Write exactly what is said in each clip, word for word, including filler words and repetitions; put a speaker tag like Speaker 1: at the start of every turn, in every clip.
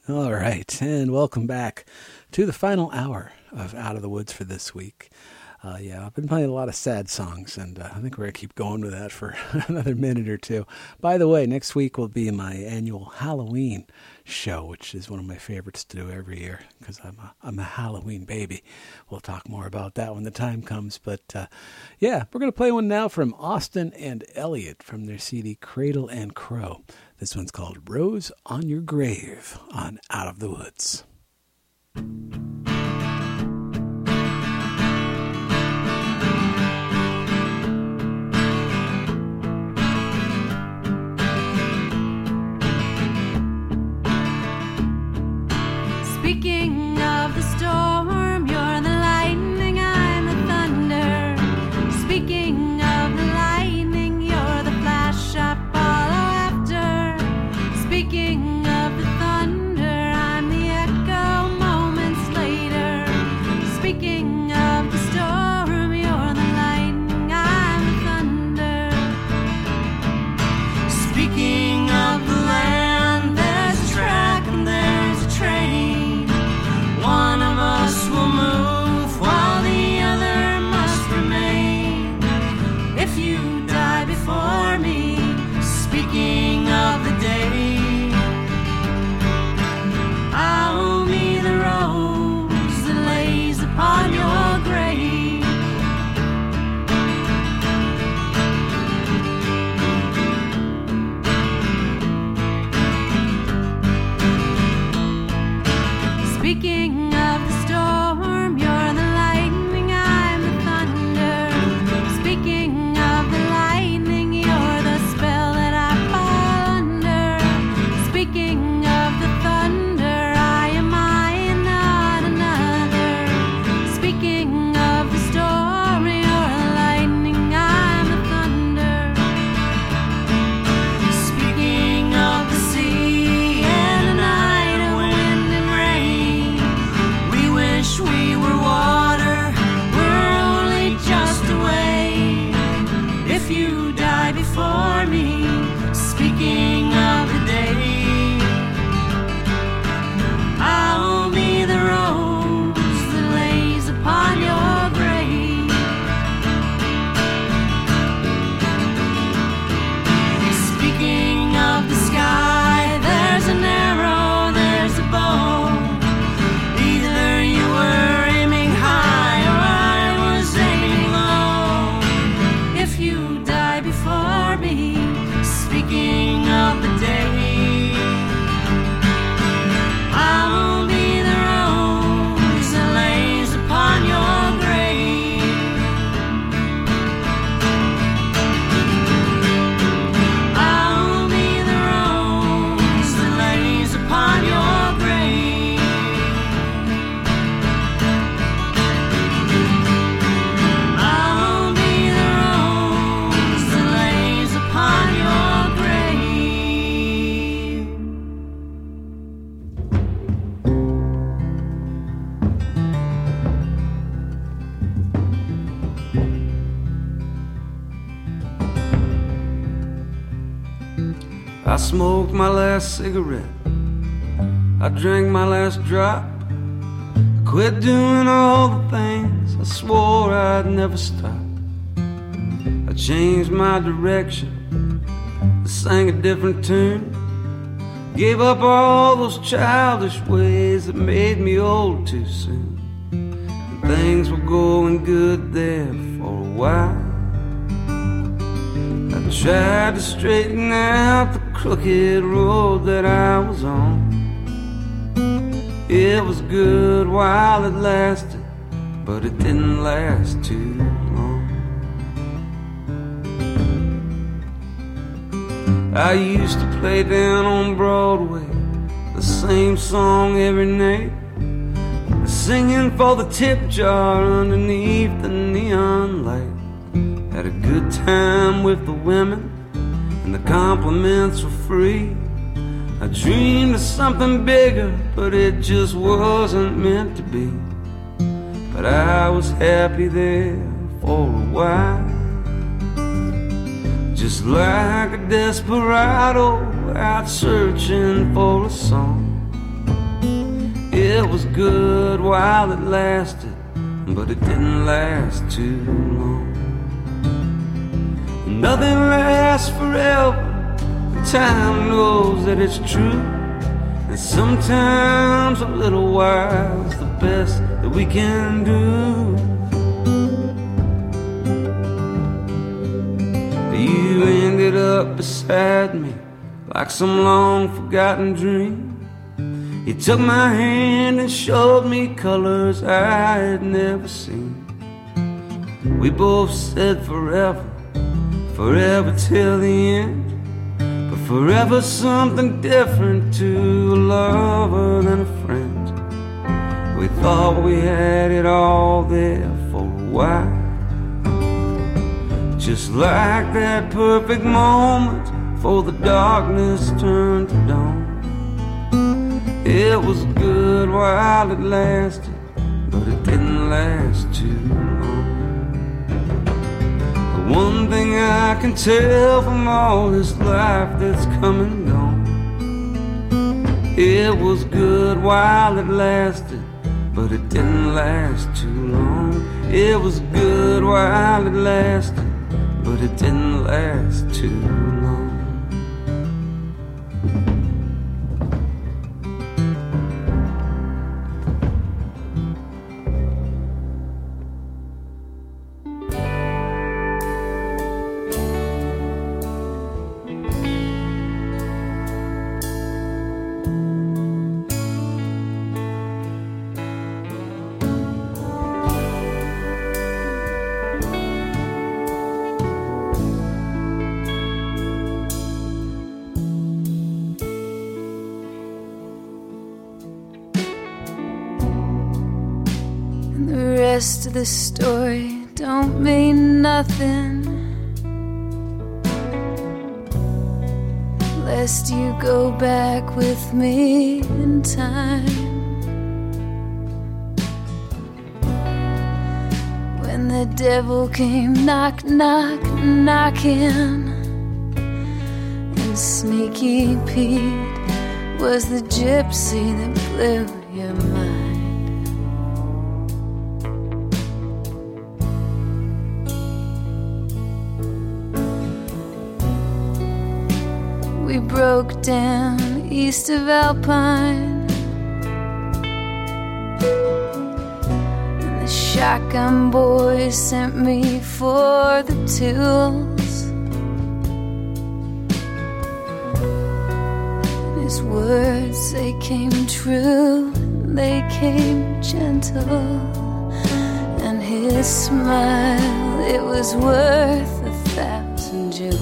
Speaker 1: All right, and welcome back to the final hour of Out of the Woods for this week. Uh, yeah, I've been playing a lot of sad songs, and uh, I think we're going to keep going with that for another minute or two. By the way, next week will be my annual Halloween show, which is one of my favorites to do every year because I'm a, I'm a Halloween baby. We'll talk more about that when the time comes. But uh, yeah, we're going to play one now from Austin and Elliott from their C D Cradle and Crow. This one's called Rose on Your Grave on Out of the Woods.
Speaker 2: Speaking of the storm, you're the lightning, I'm the thunder. Speaking of the lightning, you're the flash I follow after. Speaking of the thunder, I'm the echo moments later. Speaking of the storm, you're the lightning, I'm the thunder. Speaking of the land, there's a track and there's a train. One of us will move while the other must remain. If you die before me, speaking of the day, I will be the rose that lays upon your grave. Speaking of the storm, you're the lightning, I'm the thunder. Speaking of the lightning, you're the spell that I fall under. Speaking of the thunder, I am I and not another. Speaking of the storm, you're the lightning, I'm the thunder. Speaking of the sea and a night of wind and rain, we wish we were water, we're only just a wave. If you die before me, speaking of the day, I will be the rose that lays upon your grave. Speaking of the sky, there's an arrow, there's a bow. Either you were aiming high or I was aiming low. If you die before me, speaking of the day, I will be the rose that lays upon your grave. I will be the rose that lays upon your grave. I'll be the rose that lays upon your grave.
Speaker 3: I smoked my last cigarette, I drank my last drop, I quit doing all the things I swore I'd never stop. I changed my direction, I sang a different tune, gave up all those childish ways that made me old too soon. And things were going good there for a while. I tried to straighten out the crooked road that I was on. It was good while it lasted, but it didn't last too long. I used to play down on Broadway the same song every night, singing for the tip jar underneath the neon light. Had a good time with the women, and the compliments were free. I dreamed of something bigger, but it just wasn't meant to be. But I was happy there for a while, just like a desperado out searching for a song. It was good while it lasted, but it didn't last too long. Nothing lasts forever, and time knows that it's true. And sometimes a little while's the best that we can do. You ended up beside me like some long forgotten dream. You took my hand and showed me colors I had never seen. We both said forever, forever till the end. But forever's something different to a lover than a friend. We thought we had it all there for a while, just like that perfect moment before the darkness turned to dawn. It was good while it lasted, but it didn't last too long. The one thing I can tell from all this life that's come and gone, it was good while it lasted, but it didn't last too long. It was good while it lasted, but it didn't last too long.
Speaker 2: The rest of the story don't mean nothing, lest you go back with me in time. When the devil came knock, knock, knocking, and Sneaky Pete was the gypsy that blew your mind. We broke down east of Alpine, and the shotgun boys sent me for the tools. And his words, they came true, they came gentle, and his smile, it was worth a thousand jewels.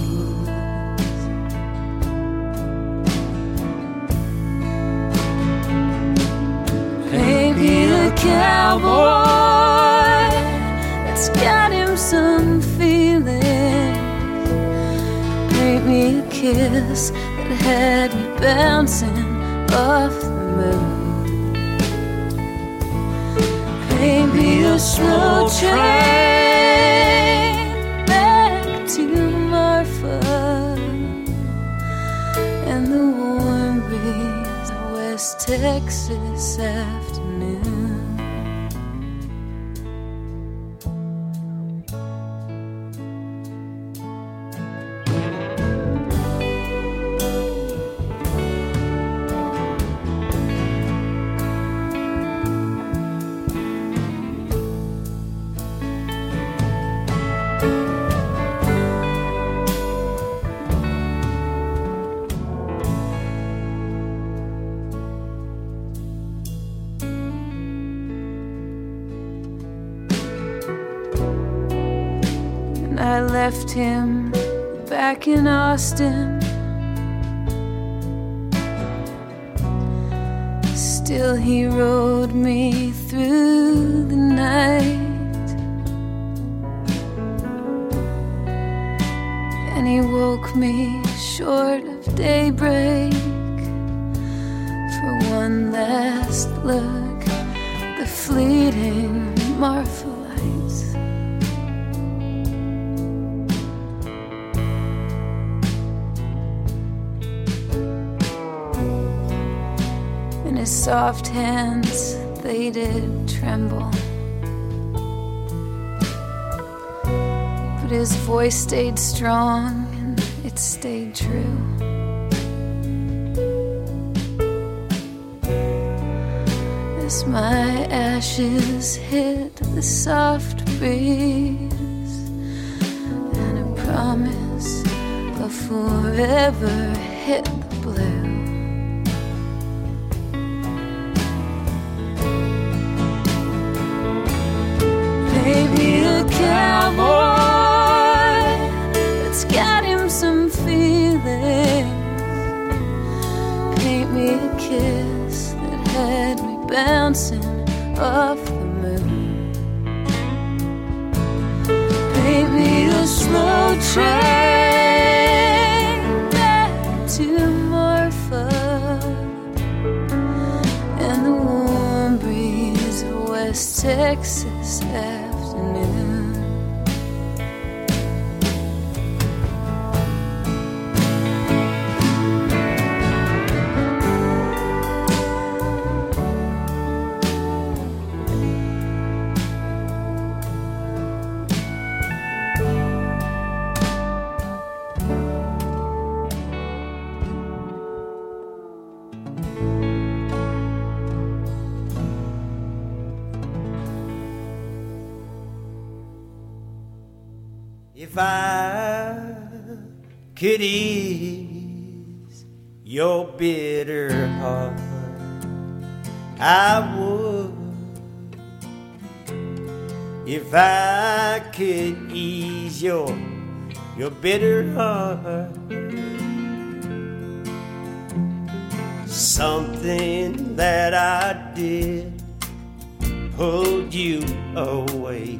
Speaker 2: Maybe a cowboy that's got him some feelings. Paint me a kiss that had me bouncing off the moon. Paint me a slow train back to Marfa, and the warm breeze of West Texas afternoon. I left him back in Austin. Still he rode me through the night, and he woke me short of daybreak for one last look, the fleeting Marfa lights.
Speaker 4: and his soft hands, they did tremble. But his voice stayed strong and it stayed true. As my ashes hit the soft breeze, and a promise of forever hit the blue. Maybe a cowboy that's got him some feelings. Paint me a kiss that had me bouncing off the moon. Paint me a slow train back to Marfa, and the warm breeze of West Texas afternoon.
Speaker 5: If I could ease your bitter heart, I would. If I could ease your your bitter heart, something that I did pulled you away.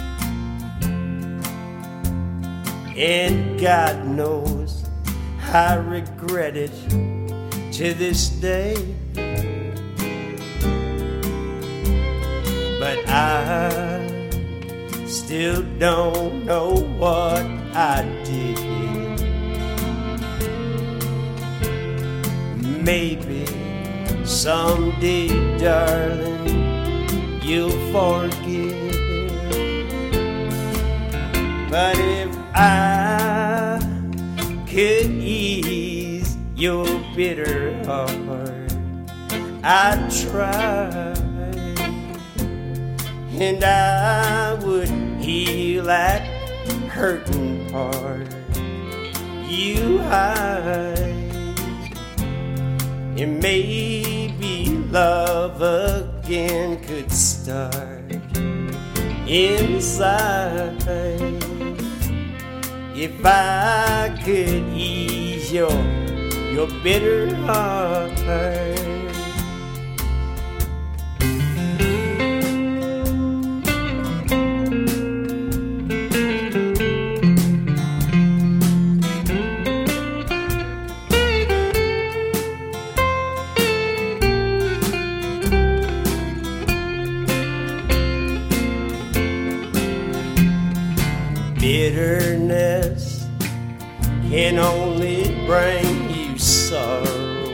Speaker 5: And God knows I regret it to this day. But I still don't know what I did. Maybe someday, darling, you'll forgive. But if I could ease your bitter heart, I'd try, and I would heal that hurting heart you hide, and maybe love again could start inside. If I could ease your, your bitter heart. Bitterness can only bring you sorrow.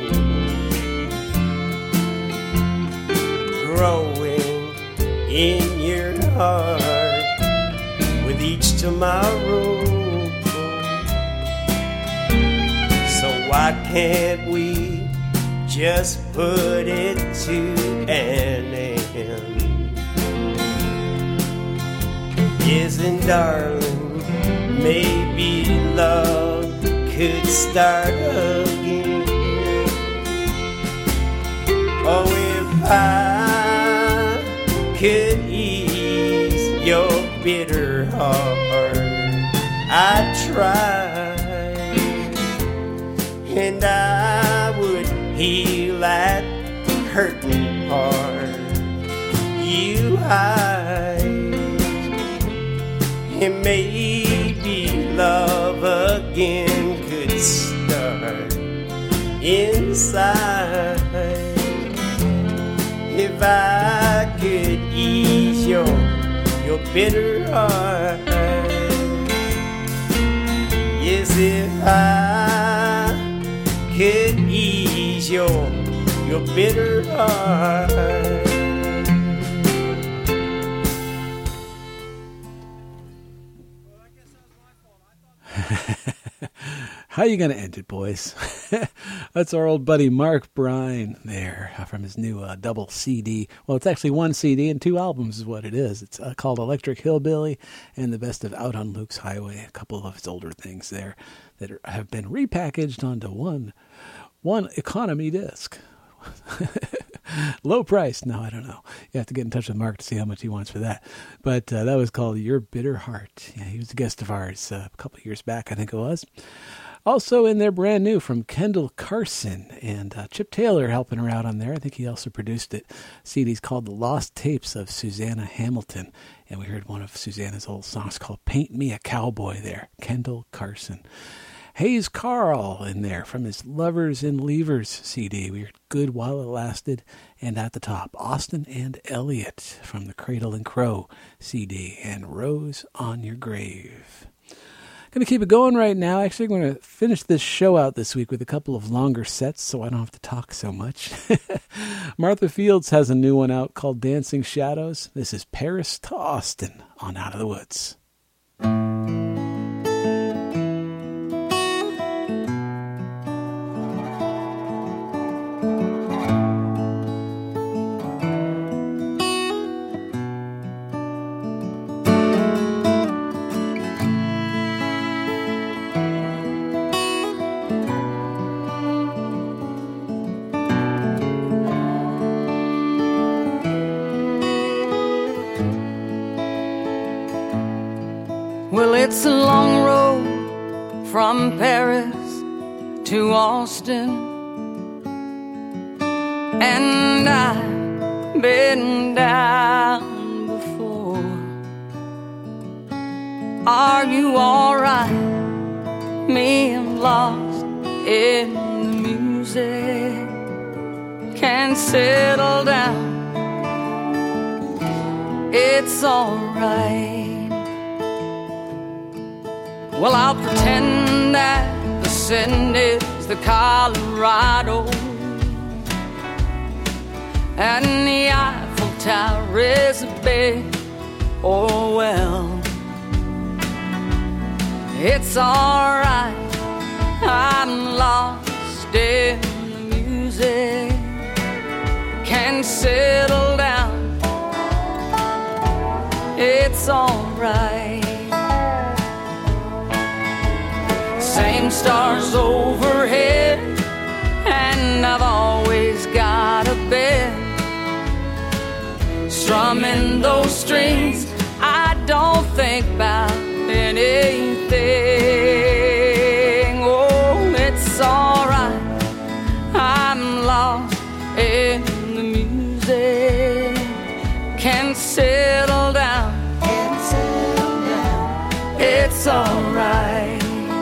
Speaker 5: Growing in your heart with each tomorrow. So why can't we just put it to an end? Isn't darling, maybe love could start again. Oh, if I could ease your bitter heart, I'd try, and I would heal that hurting heart you hide. And maybe love again could start inside. If I could ease your, your bitter heart. Yes, if I could ease your, your bitter heart.
Speaker 1: How you going to end it, boys? That's our old buddy Mark Bryan there from his new uh, double C D. Well, it's actually one C D and two albums is what it is. It's uh, called Electric Hillbilly and the Best of Out on Luke's Highway, a couple of his older things there that are, have been repackaged onto one, one economy disc. Low price. No, I don't know. You have to get in touch with Mark to see how much he wants for that. But uh, that was called Your Bitter Heart. Yeah, he was a guest of ours uh, a couple of years back, I think it was. Also in there, brand new from Kendall Carson and uh, Chip Taylor helping her out on there. I think he also produced it. C D's called The Lost Tapes of Susanna Hamilton. And we heard one of Susanna's old songs called Paint Me a Cowboy there. Kendall Carson. Hayes Carl in there from his Lovers and Leavers C D. We heard Good While It Lasted. And at the top, Austin and Elliott from the Cradle and Crow C D and Rose on Your Grave. Going to keep it going right now. Actually, I'm going to finish this show out this week with a couple of longer sets so I don't have to talk so much. Martha Fields has a new one out called Dancing Shadows. This is Paris to Austin on Out of the Woods.
Speaker 6: Well, it's a long road from Paris to Austin, and I've been down before. Are you alright? Me, I'm lost in the music. Can't settle down. It's alright. Well, I'll pretend that the Seine is the Colorado, and the Eiffel Tower is a big oh well. It's alright, I'm lost in the music. Can't settle down. It's alright. Same stars overhead, and I've always got a bed. Strumming those strings, I don't think about anything. Oh, it's alright, I'm lost in the music. Can't settle down, can't settle down. It's alright.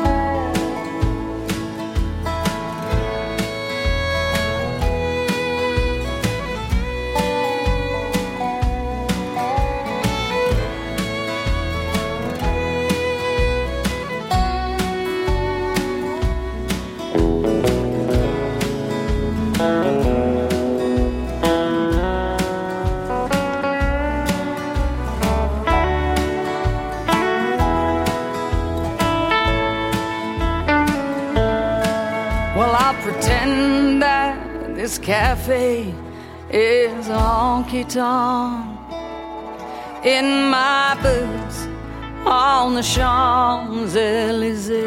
Speaker 6: Pretend that this cafe is a honky-tonk. In my boots on the Champs-Elysees.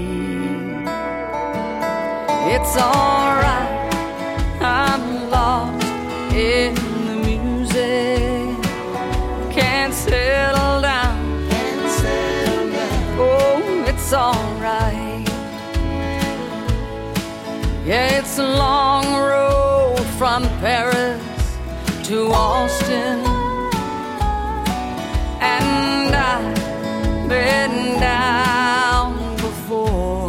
Speaker 6: It's alright, I'm lost in the music. Can't settle down, can't settle down. Oh, it's alright. Yeah, it's a long road from Paris to Austin, and I've been down before.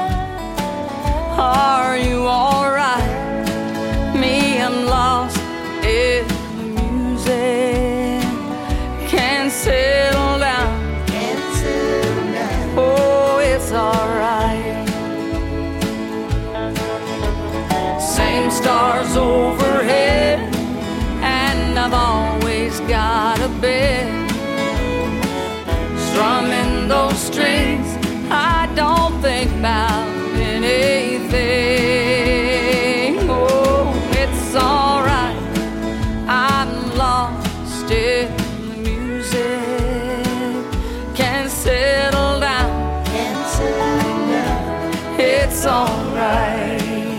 Speaker 6: Are you alright? Me, I'm lost in the music. Can't settle down, can't settle down. Oh, it's alright. Same stars over bed, strumming those strings. I don't think about anything. Oh, it's alright, I'm lost in the music. Can't settle down, can't settle down. It's alright,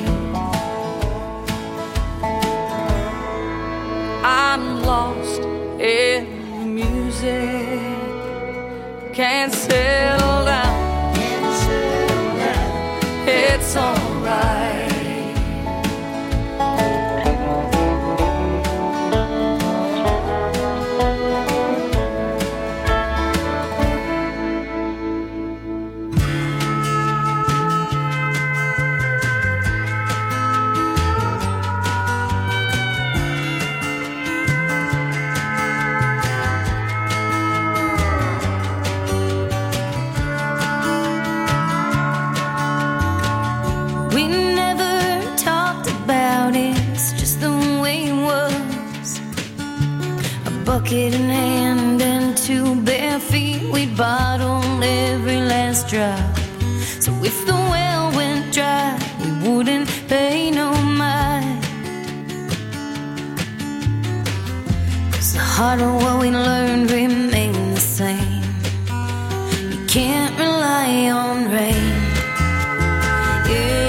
Speaker 6: I'm lost in the music. Can't settle down, can't settle down. It's alright.
Speaker 7: Bucket in hand and two bare feet, we'd bottle every last drop. So if the well went dry, we wouldn't pay no mind. 'Cause the heart of what we learned remained the same. You can't rely on rain. Yeah.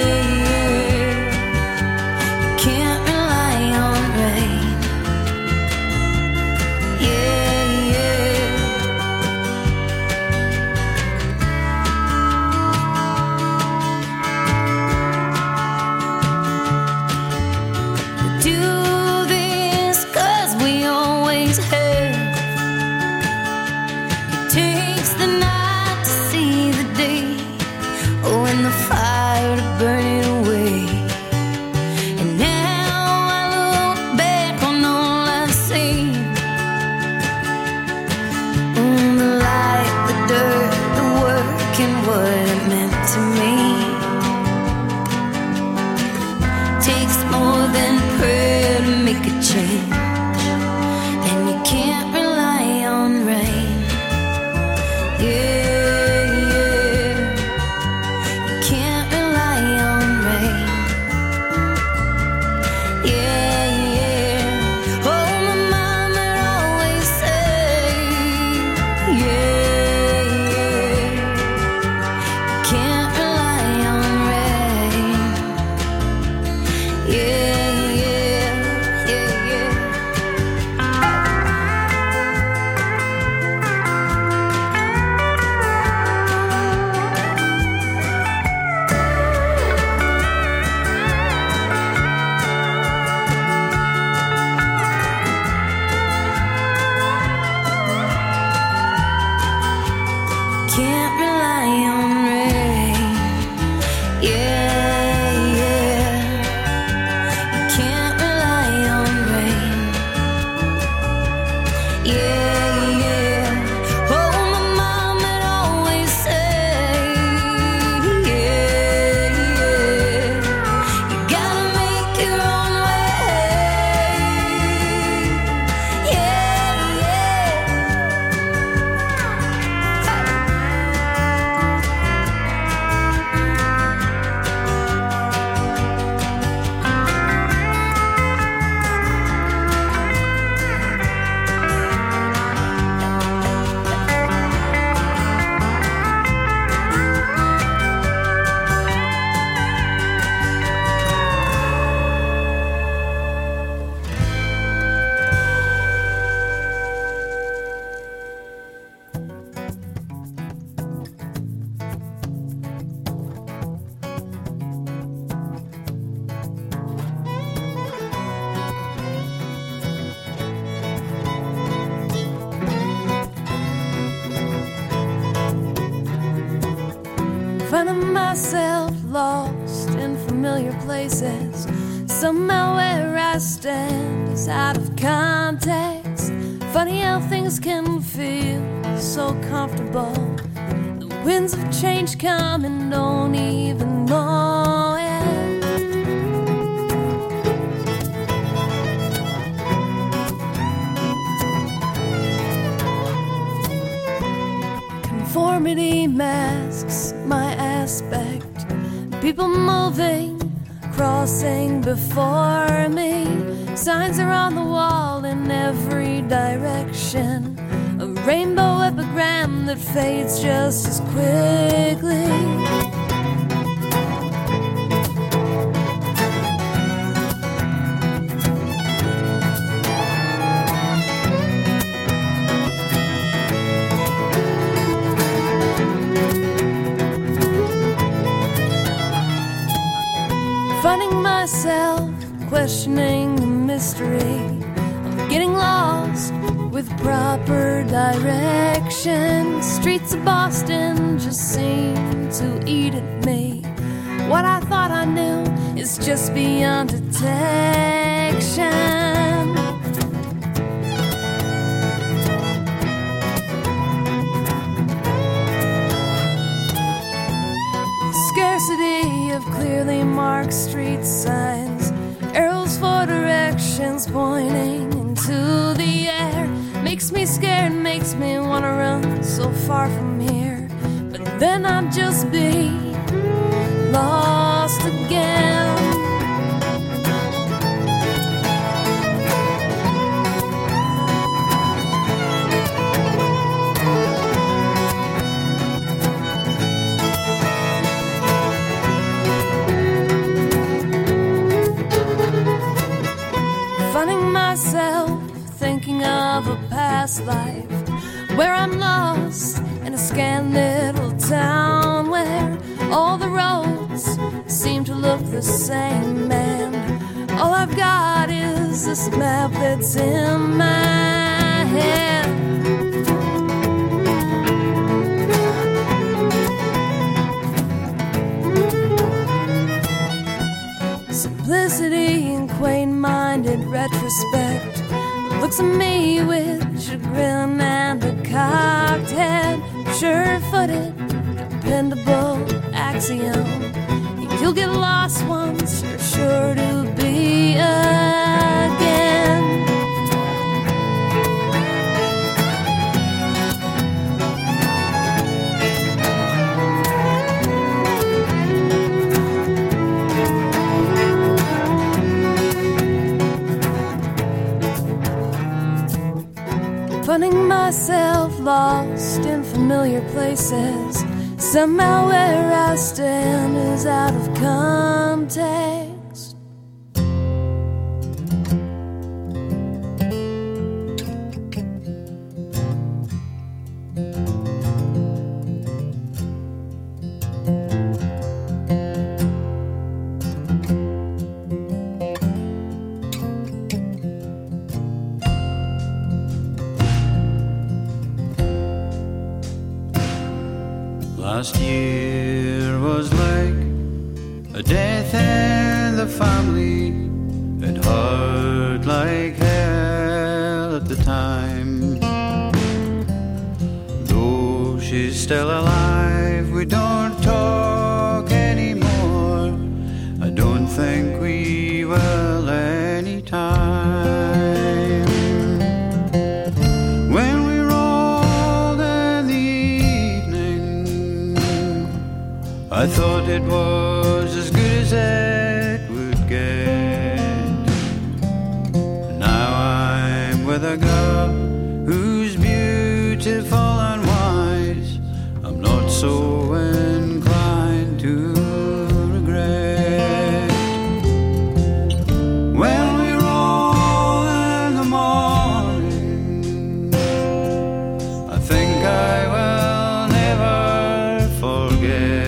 Speaker 2: Finding myself lost in familiar places. Somehow where I stand is out of context. Funny how things can feel so comfortable. The winds of change come and don't even know it.
Speaker 4: masks my aspect. People moving, crossing before me. Signs are on the wall in every direction. A rainbow epigram that fades just as quickly. Finding myself questioning the mystery of getting lost with proper direction. Streets of Boston just seem to eat at me. What I thought I knew is just beyond detection. Scarcity of clearly marked street signs, arrows for directions pointing into the air. Makes me scared, makes me wanna run so far from here. But then I'd just be lost again. Finding myself thinking of a past life where I'm lost in a scant little town where all the roads seem to look the same, and all I've got is this map that's in my head. Simplicity and quaint-minded retrospect looks at me with chagrin and a cocked head. Sure-footed, dependable axiom. You'll get lost once, you're sure to be again. Finding myself lost in familiar places. Somehow where I stand is out of context.
Speaker 3: Last year was like a death in the family. It hurt like hell at the time. Though she's still alive, we don't talk anymore. I don't think we will anytime. I thought it was as good as it would get. Now I'm with a girl who's beautiful and wise. I'm not so inclined to regret. When we roll in the morning, I think I will never forget.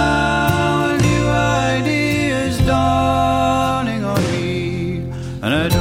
Speaker 3: Somehow a new idea is dawning on me, and I don't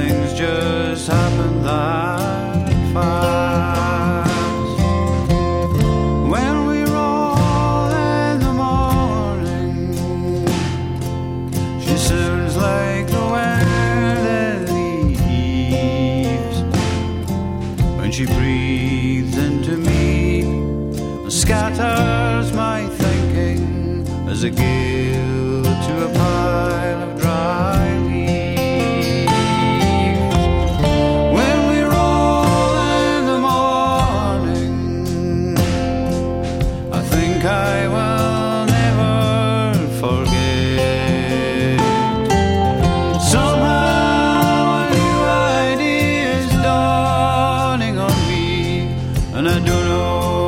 Speaker 3: things just happen that fast. When we roll in the morning, she sounds like the wind that leaves. When she breathes into me, scatters my thinking as a gift to a pile of dry leaves. When we roll in the morning, I think I will never forget. Somehow a new idea is dawning on me, and I don't know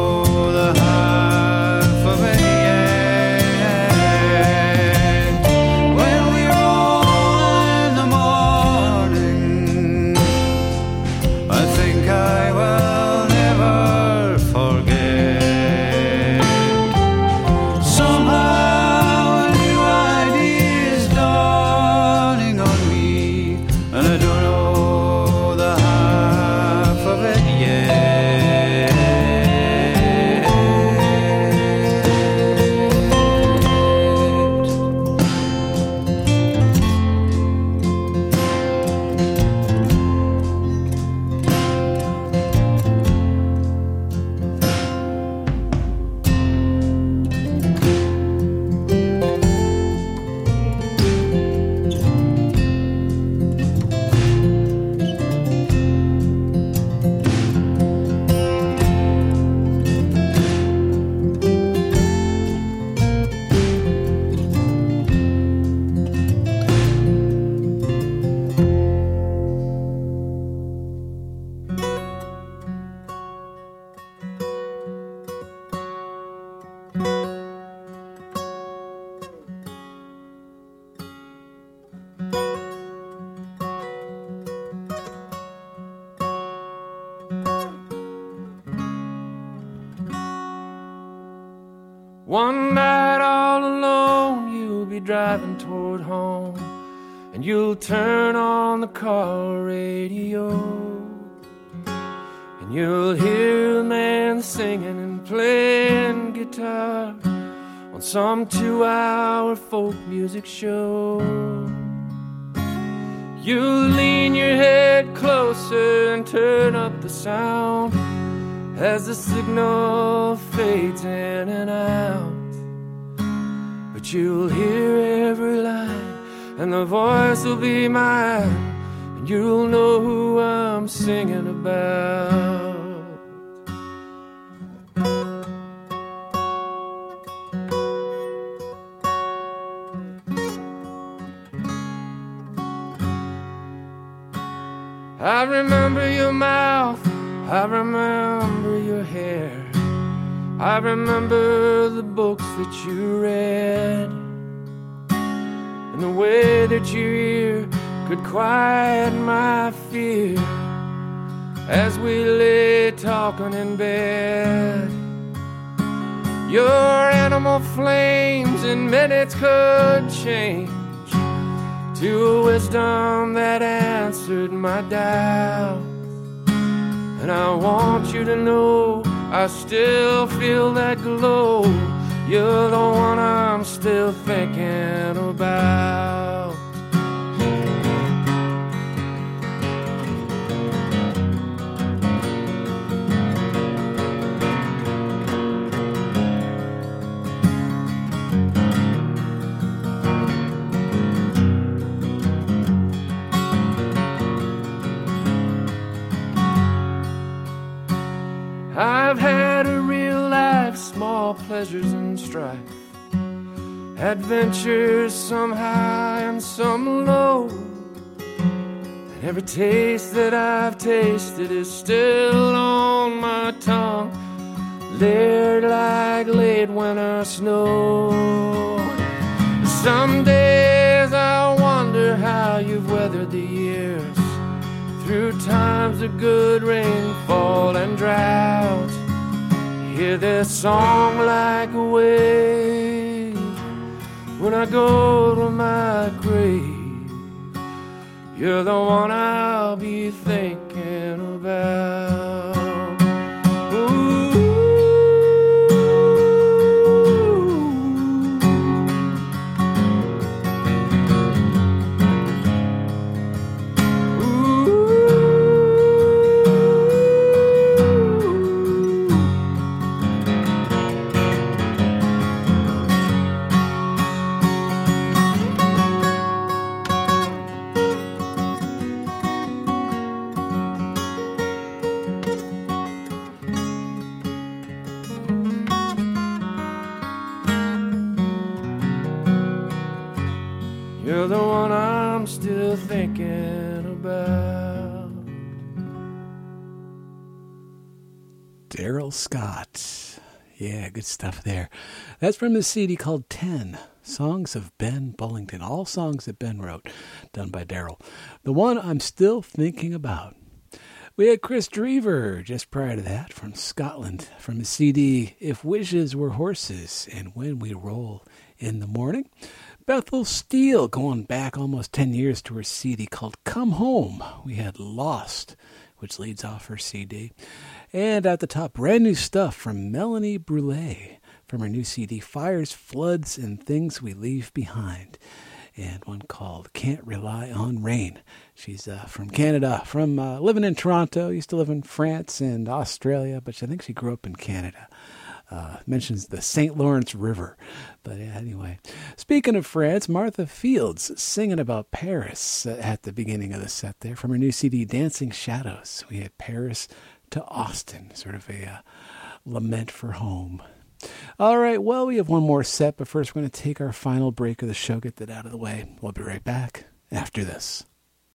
Speaker 8: one night all alone, you'll be driving toward home, and you'll turn on the car radio, and you'll hear the man singing and playing guitar on some two-hour folk music show. You'll lean your head closer and turn up the sound as the signal fades in and out. But you'll hear every line, and the voice will be mine, and you'll know who I'm singing about. I remember your mouth, I remember your hair, I remember the books that you read, and the way that your ear could quiet my fear as we lay talking in bed. Your animal flames in minutes could change to a wisdom that answered my doubt. And I want you to know I still feel that glow. You're the one I'm still thinking about. I've had a real life, small pleasures and strife, adventures some high and some low, and every taste that I've tasted is still on my tongue, layered like late winter snow. Some days I wonder how you've weathered the years, through times of good rainfall and drought. Hear this song like a wave when I go to my grave. You're the one I be thinking about. Ooh. You're the one I'm still thinking about.
Speaker 1: Daryl Scott. Yeah, good stuff there. That's from his C D called ten, Songs of Ben Bullington. All songs that Ben wrote, done by Daryl. The one I'm still thinking about. We had Chris Drever just prior to that from Scotland, from his C D If Wishes Were Horses and When We Roll in the Morning. Bethel Steele going back almost ten years to her C D called Come Home. We had Lost, which leads off her C D. And at the top, brand new stuff from Melanie Brule from her new C D, Fires, Floods, and Things We Leave Behind. And one called Can't Rely on Rain. She's uh, from Canada, from uh, living in Toronto, used to live in France and Australia, but I think she grew up in Canada. Uh, mentions the Saint Lawrence River. But yeah, anyway, speaking of France, Martha Fields singing about Paris uh, at the beginning of the set there from her new C D, Dancing Shadows. We had Paris to Austin, sort of a uh, lament for home. All right, well, we have one more set, but first we're going to take our final break of the show, get that out of the way. We'll be right back after this.